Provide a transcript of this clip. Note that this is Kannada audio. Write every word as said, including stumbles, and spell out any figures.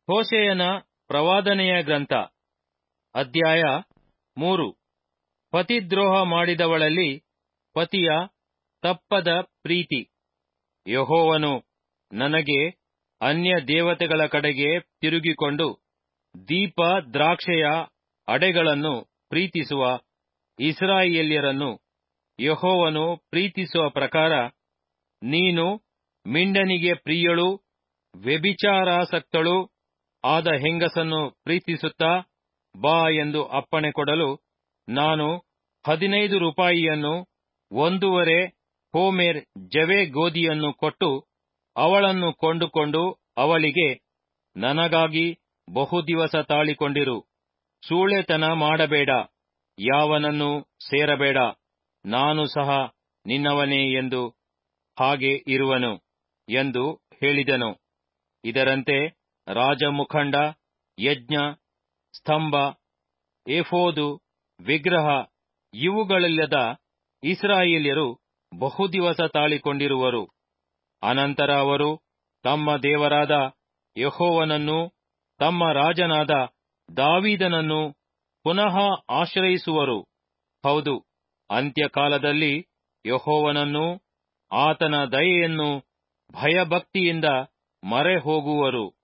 ಹೋಶೇಯನ ಪ್ರವಾದನೆಯ ಗ್ರಂಥ ಅಧ್ಯಾಯ ಮೂರು. ಪತಿದ್ರೋಹ ಮಾಡಿದವಳಲ್ಲಿ ಪತಿಯ ತಪ್ಪದ ಪ್ರೀತಿ. ಯೆಹೋವನು ನನಗೆ ಅನ್ಯ ದೇವತೆಗಳ ಕಡೆಗೆ ತಿರುಗಿಕೊಂಡು ದೀಪ ದ್ರಾಕ್ಷೆಯ ಅಡೆಗಳನ್ನು ಪ್ರೀತಿಸುವ ಇಸ್ರಾಯೇಲ್ಯರನ್ನು ಯೆಹೋವನು ಪ್ರೀತಿಸುವ ಪ್ರಕಾರ ನೀನು ಮಿಂಡನಿಗೆ ಪ್ರಿಯಳೂ ವ್ಯಭಿಚಾರಾಸಕ್ತಳೂ ಆದ ಹೆಂಗಸನ್ನು ಪ್ರೀತಿಸುತ್ತಾ ಬಾ ಎಂದು ಅಪ್ಪಣೆ ಕೊಡಲು, ನಾನು ಹದಿನೈದು ರೂಪಾಯಿಯನ್ನು ಒಂದೂವರೆ ಹೋಮೆರ್ ಜವೆ ಗೋದಿಯನ್ನು ಕೊಟ್ಟು ಅವಳನ್ನು ಕೊಂಡುಕೊಂಡು ಅವಳಿಗೆ, ನನಗಾಗಿ ಬಹುದಿವಸ ತಾಳಿಕೊಂಡಿರು, ಸೂಳೆತನ ಮಾಡಬೇಡ, ಯಾವನನ್ನೂ ಸೇರಬೇಡ, ನಾನು ಸಹ ನಿನ್ನವನೇ ಎಂದು ಹಾಗೆ ಇರುವನು ಎಂದು ಹೇಳಿದೆನು. ಇದರಂತೆ ರಾಜಮುಖಂಡ, ಯಜ್ಞ, ಸ್ತಂಭ, ಏಫೋದು, ವಿಗ್ರಹ ಇವುಗಳಿಲ್ಲದ ಇಸ್ರಾಯೇಲ್ಯರು ಬಹುದಿವಸ ತಾಳಿಕೊಂಡಿರುವರು. ಅನಂತರ ಅವರು ತಮ್ಮ ದೇವರಾದ ಯೆಹೋವನನ್ನೂ ತಮ್ಮ ರಾಜನಾದ ದಾವೀದನನ್ನೂ ಪುನಃ ಆಶ್ರಯಿಸುವರು. ಹೌದು, ಅಂತ್ಯಕಾಲದಲ್ಲಿ ಯೆಹೋವನನ್ನೂ ಆತನ ದಯೆಯನ್ನೂ ಭಯಭಕ್ತಿಯಿಂದ ಮರೆಹೋಗುವರು.